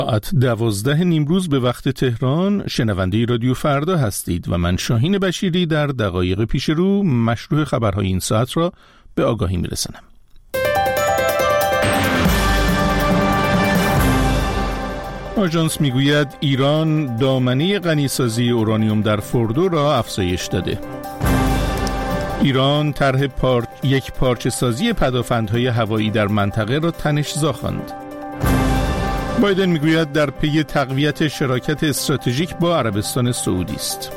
ساعت 12 نیمروز به وقت تهران شنونده رادیو فردا هستید و من شاهین بشیری در دقایق پیش رو مشروع خبرهای این ساعت را به آگاهی میرسانم. آژانس میگوید ایران دامنه غنیسازی اورانیوم در فوردو را افزایش داده. ایران طرح یک پارچه سازی پدافندهای هوایی در منطقه را تنش‌زا خواند. بایدن میگوید در پی تقویت شراکت استراتژیک با عربستان سعودی است.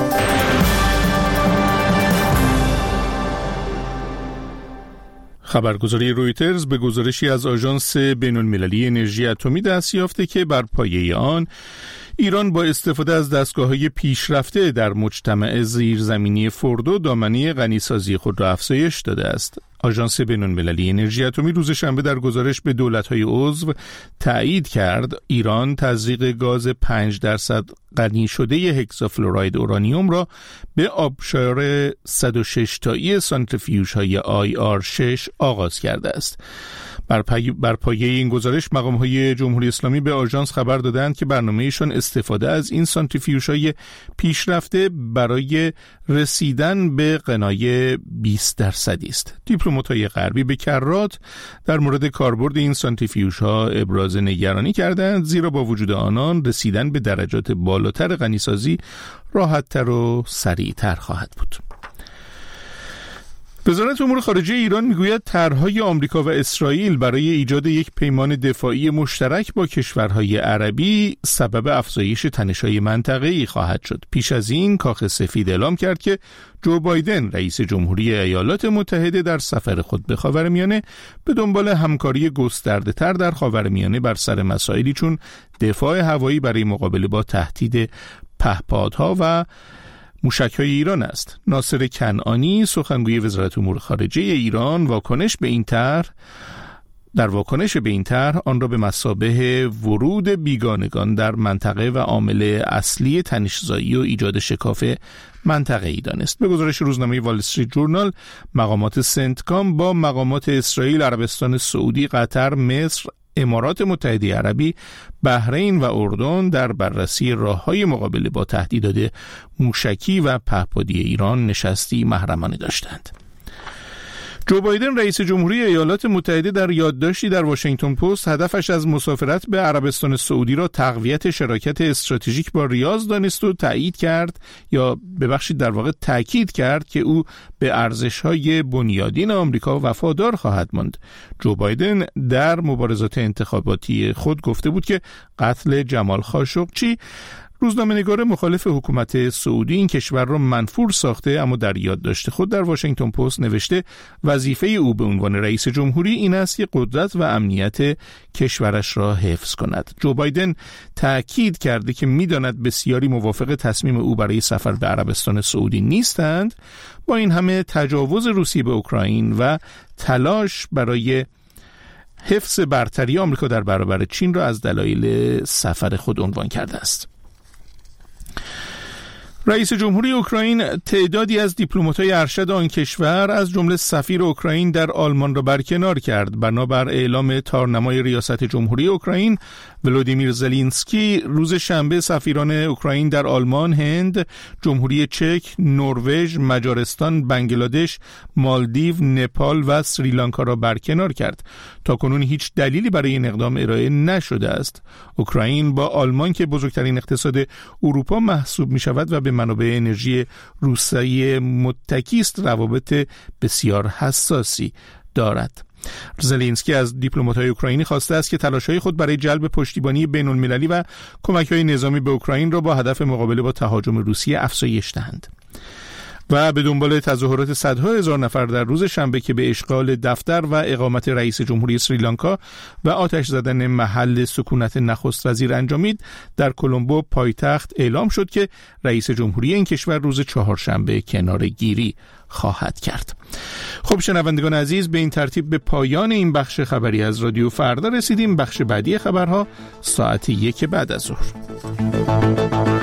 خبرگزاری رویترز به گزارشی از آژانس بین‌المللی انرژی اتمی دست یافته که بر پایه آن ایران با استفاده از دستگاه‌های پیشرفته در مجتمع زیرزمینی فوردو دامنه غنیسازی خود را افزایش داده است. آژانس بین‌المللی انرژی اتمی روز شنبه در گزارش به دولت‌های عضو تایید کرد ایران تزریق گاز 5% غنی شده هکسافلوراید اورانیوم را به آبشار 106 تایی سانتریفیوژهای IR6 آغاز کرده است. بر پایه این گزارش مقام‌های جمهوری اسلامی به آژانس خبر دادند که برنامه‌شان استفاده از این سانتریفیوژهای پیشرفته برای رسیدن به غنای 20% است. دیپلمات‌های غربی به کرات در مورد کاربرد این سانتریفیوژها ابراز نگرانی کردند، زیرا با وجود آنان رسیدن به درجات بالاتر غنیسازی راحت‌تر و سریع‌تر خواهد بود. وزارت امور خارجه ایران میگوید طرح‌های آمریکا و اسرائیل برای ایجاد یک پیمان دفاعی مشترک با کشورهای عربی سبب افزایش تنش‌های منطقه‌ای خواهد شد. پیش از این کاخ سفید اعلام کرد که جو بایدن رئیس جمهوری ایالات متحده در سفر خود به خاورمیانه به دنبال همکاری گسترده‌تر در خاورمیانه بر سر مسائلی چون دفاع هوایی برای مقابله با تهدید پهپادها و موشک‌های ایران است. ناصر کنعانی سخنگوی وزارت امور خارجه ایران در واکنش به این طرح آن را به مثابه ورود بیگانگان در منطقه و عامل اصلی تنش‌زایی و ایجاد شکاف منطقه‌ای دانست. به گزارش روزنامه وال استریت جورنال مقامات سنتکام با مقامات اسرائیل، عربستان سعودی، قطر، مصر، امارات متحده عربی، بحرین و اردن در بررسی راه‌های مقابله با تهدیدات موشکی و پهپادی ایران نشستی محرمانه داشتند. جو بایدن رئیس جمهوری ایالات متحده در یادداشتی در واشنگتن پست هدفش از مسافرت به عربستان سعودی را تقویت شراکت استراتژیک با ریاض دانست و تأکید کرد که او به ارزش‌های بنیادین آمریکا وفادار خواهد ماند. جو بایدن در مبارزات انتخاباتی خود گفته بود که قتل جمال خاشقچی روزنامه‌نگار مخالف حکومت سعودی این کشور را منفور ساخته، اما در یادداشت خود در واشنگتن پست نوشته وظیفه او به عنوان رئیس جمهوری این است که قدرت و امنیت کشورش را حفظ کند. جو بایدن تأکید کرده که می‌داند بسیاری موافق تصمیم او برای سفر به عربستان سعودی نیستند. با این همه تجاوز روسیه به اوکراین و تلاش برای حفظ برتری آمریکا در برابر چین را از دلایل سفر خود عنوان کرده است. رئیس جمهوری اوکراین تعدادی از دیپلمات‌های ارشد آن کشور از جمله سفیر اوکراین در آلمان را برکنار کرد. بنابر اعلام تارنمای ریاست جمهوری اوکراین ولودیمیر زلنسکی روز شنبه سفیران اوکراین در آلمان، هند، جمهوری چک، نروژ، مجارستان، بنگلادش، مالدیو، نپال و سریلانکا را برکنار کرد. تاکنون هیچ دلیلی برای این اقدام ارائه نشده است. اوکراین با آلمان که بزرگترین اقتصاد اروپا محسوب می شود و به منابع انرژی روسیه متکی است روابط بسیار حساسی دارد. زلنسکی از دیپلمات‌های اوکراینی خواسته است که تلاش‌های خود برای جلب پشتیبانی بین‌المللی و کمک‌های نظامی به اوکراین را با هدف مقابله با تهاجم روسیه افزایش دهند. و به دنبال تظاهرات صدها هزار نفر در روز شنبه که به اشغال دفتر و اقامت رئیس جمهوری سریلانکا و آتش زدن محل سکونت نخست وزیر انجامید، در کلمبو پایتخت اعلام شد که رئیس جمهوری این کشور روز چهارشنبه کناره‌گیری خواهد کرد. خب شنوندگان عزیز، به این ترتیب به پایان این بخش خبری از رادیو فردا رسیدیم. بخش بعدی خبرها ساعت 1 بعد از ظهر.